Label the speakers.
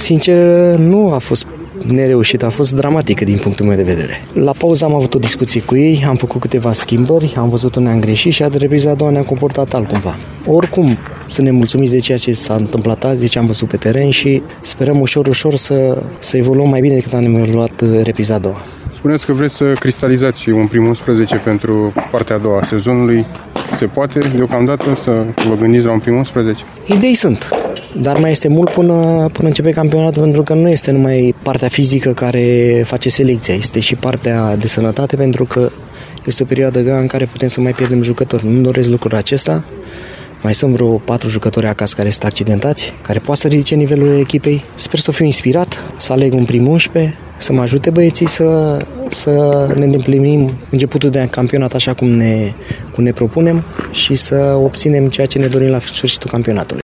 Speaker 1: Sincer, nu a fost nereușit, a fost dramatică din punctul meu de vedere. La pauză am avut o discuție cu ei, am făcut câteva schimbări, am văzut unde am greșit și repriza a doua ne-am comportat altcumva. Oricum, să ne mulțumiți de ceea ce s-a întâmplat azi, de ce am văzut pe teren și sperăm ușor să evoluăm mai bine decât am evoluat repriza a doua.
Speaker 2: Spuneți că vreți să cristalizați un prim 11 pentru partea a doua a sezonului. Se poate deocamdată să vă gândiți la un prim 11?
Speaker 1: Idei sunt, dar mai este mult până începe campionatul, pentru că nu este numai partea fizică care face selecția, este și partea de sănătate, pentru că este o perioadă în care putem să mai pierdem jucători. Nu doresc lucrul acesta. Mai sunt vreo 4 jucători acasă care sunt accidentați, care poate să ridice nivelul echipei. Sper să fiu inspirat, să aleg un prim 11, să mă ajute băieții să ne îndeplinim începutul de campionat așa cum ne propunem și să obținem ceea ce ne dorim la sfârșitul campionatului.